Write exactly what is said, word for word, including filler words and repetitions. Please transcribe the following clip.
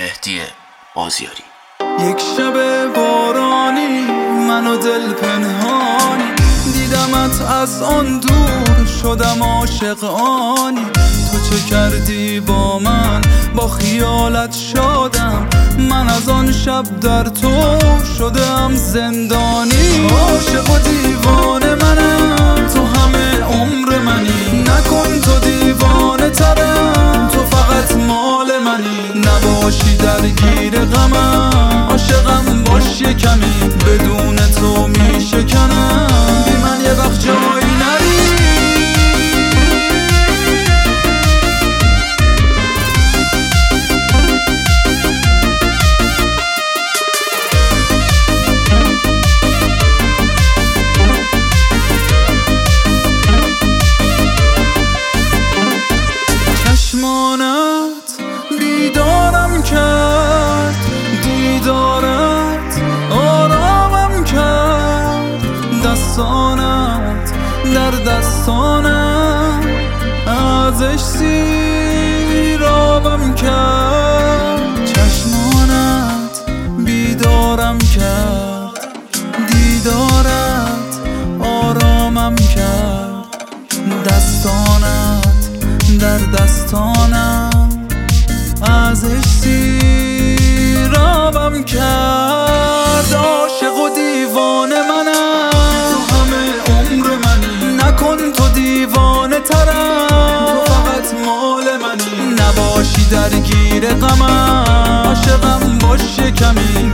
مهدی بازیاری. یک شب بارانی من و دل پنهانی دیدمت از آن دور شدم عاشق آنی. تو چه کردی با من با خیالت شادم من از آن شب در تو شدم زندانی. عاشق و دیوانه منم تو همه عمر منی نکن تو دیوانه ترم تو فقط مال منی. نباشی درگیر غمم عاشقم باش یه کمی بدون تو میشکنم بی من یه وقت جایی نری. چشمانت بیدارم کرد دیدارت آرامم کرد دستانت در دستانم ازش سیرابم کرد. چشمانت بیدارم کرد دیدارت آرامم کرد دستانت در دستانم ازش سیرابم کرد. عاشق و دیوانه منم تو همه عمر منی نکن تو دیوانه ترم تو فقط مال منی. نباشی درگیر غمم عاشقم باش یه کمی